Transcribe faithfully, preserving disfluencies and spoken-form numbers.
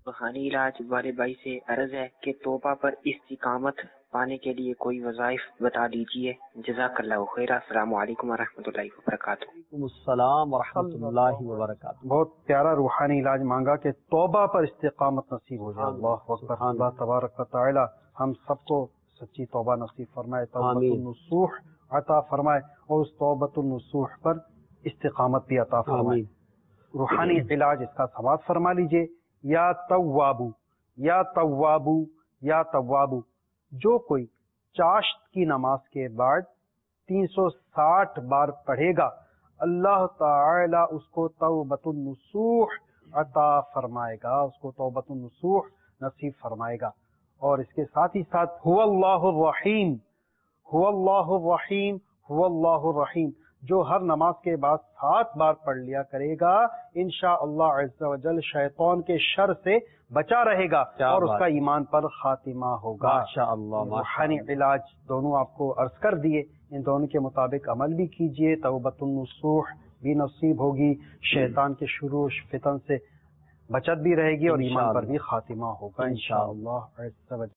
روحانی علاج والے بھائی سے عرض ہے کہ توبہ پر استقامت پانے کے لیے کوئی وظائف بتا دیجیے، جزاک اللہ خیر۔ السلام علیکم ورحمۃ اللہ وبرکاتہ۔ وعلیکم السلام ورحمۃ اللہ وبرکاتہ۔ بہت پیارا روحانی علاج مانگا کہ توبہ پر استقامت نصیب ہو جائے۔ اللہ اکبر۔ اللہ تبارک و تعالی ہم سب کو سچی توبہ نصیب فرمائے، توبۃ النصوح عطا فرمائے اور اس توبۃ النصوح پر استقامت بھی عطا فرمائے۔ روحانی علاج اس کا سماعت فرما لیجئے۔ یا توابو یا توابو یا توابو، جو کوئی چاشت کی نماز کے بعد تین سو ساٹھ بار پڑھے گا، اللہ تعالی اس کو توبۃ النصوح عطا فرمائے گا، اس کو توبۃ النصوح نصیب فرمائے گا۔ اور اس کے ساتھ ہی ساتھ هو اللہ الرحیم، هو اللہ الرحیم، هو اللہ الرحیم، جو ہر نماز کے بعد سات بار پڑھ لیا کرے گا، انشاءاللہ عز و جل شیطان کے شر سے بچا رہے گا اور اس کا ایمان پر خاتمہ ہوگا۔ ماشاءاللہ۔ روحانی علاج دونوں آپ کو عرض کر دیے، ان دونوں کے مطابق عمل بھی کیجئے، توبۃ النصوح بھی نصیب ہوگی، شیطان کے شرور فتن سے بچت بھی رہے گی اور ایمان پر بھی خاتمہ ہوگا انشاءاللہ عز و جل۔